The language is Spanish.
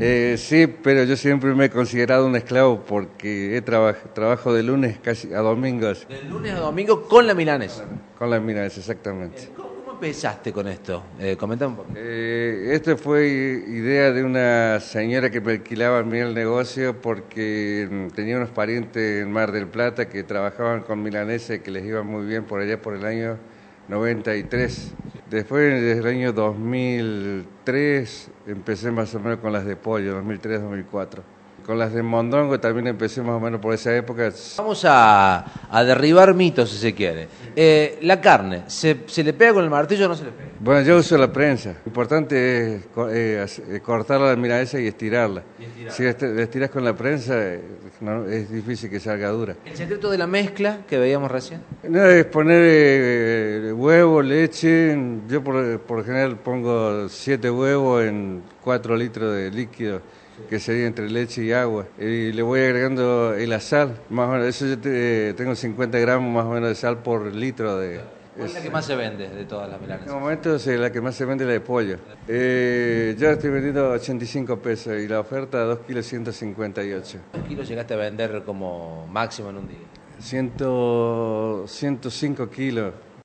Sí, pero yo siempre me he considerado un esclavo porque trabajo de lunes casi a domingos De lunes a domingo con la milanesa. con las minas, exactamente. ¿Cómo empezaste con esto? Comentame un poco. Esto fue idea de una señora que me alquilaba a mí el negocio porque tenía unos parientes en Mar del Plata que trabajaban con milanesa y que les iba muy bien por allá por el año 93. Después, desde el año 2003, empecé más o menos con las de pollo, 2003-2004. Con las de mondongo también empecé más o menos por esa época. Vamos a derribar mitos, si se quiere. La carne, ¿se le pega con el martillo o no se le pega? Bueno, yo uso la prensa. Lo importante es cortar la milanesa y estirarla. Si la estiras con la prensa, es difícil que salga dura. El secreto de la mezcla que veíamos recién. No, es poner huevo, leche. Yo por lo general pongo 7 huevos en 4 litros de líquido, que sería entre leche y agua. Y le voy agregando la sal. Más o menos, eso yo tengo 50 gramos más o menos de sal por litro de... ¿Cuál es la que más se vende de todas las En milanesas? este momento la que más se vende es la de pollo. Yo estoy vendiendo 85 pesos y la oferta 2 kilos 158. ¿Cuántos kilos llegaste a vender como máximo en un día? 105 kilos.